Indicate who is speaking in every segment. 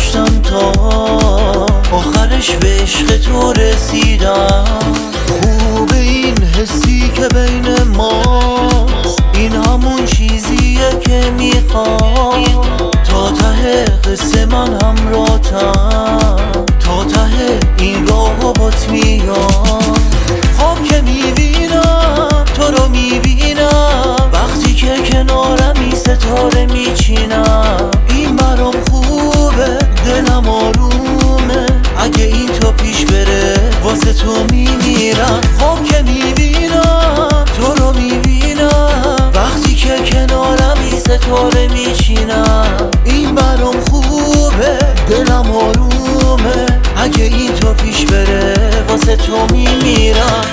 Speaker 1: داشتم تا آخرش به عشق تو رسیدم. خوب این حسی که بین ماست، این همون چیزیه که میخوام. تا ته قصه من همراه‌تم، تا ته این راهو بات میام. خواب که میبینم تو رو میبینم، وقتی که کنارمی ستاره میچینم. این برام خوبه، دلم آرومه، اگه این تو پیش بره واسه تو میمیرم. خواب که میبینم تو رو میبینم، وقتی که کنارمی ستاره میچینم. این برام خوبه، دلم آرومه، اگه این تو پیش بره واسه تو میمیرم.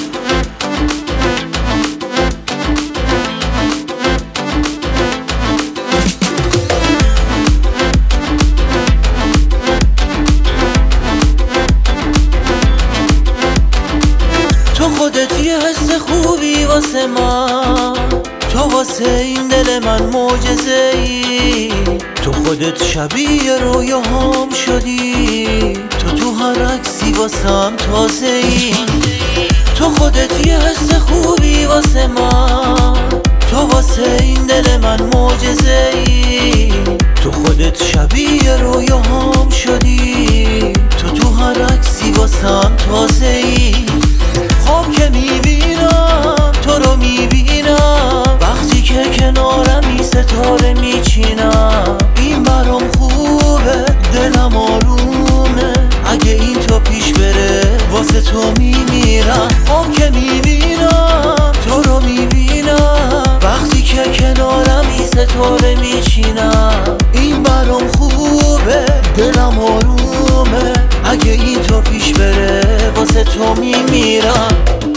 Speaker 1: تو خودت یه حس خوبی واسه من، تو واسه این دل من معجزه‌ای. تو خودت شبیه رویاهام شدی، تو هر عکسی واسم تازه‌ای. تو خودت یه حس خوبی واسه من، تو واسه این دل من معجزه‌ای. تو خودت شبیه رویاهام شدی، تو هر عکسی واسم تازه‌ای. خواب که میبینم تو رو میبینم، وقتی که کنارمی ستاره میچینم. این برام خوبه، دلم آرومه، اگه این تو پیش بره واسه تو میمیرم. خواب که میبینم تو رو میبینم، وقتی که کنارمی ستاره میچینم. این برام خوبه، دلم آرومه، اگه این تو پیش بره واسه تو میمیرم.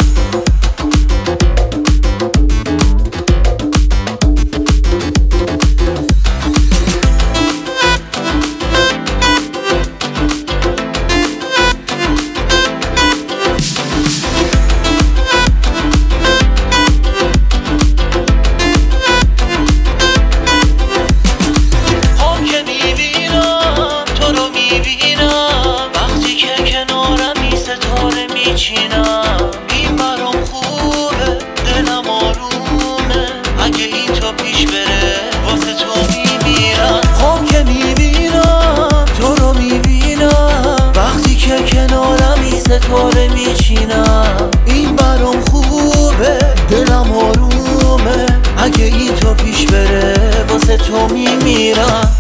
Speaker 1: این برام خوبه، دلم آرومه، اگه این تو پیش بره واسه تو میمیرم. خواب که میبینم تو رو میبینم، وقتی که کنارمی ستاره میچینم. این برام خوبه، دلم آرومه، اگه این تو پیش بره واسه تو میمیرم.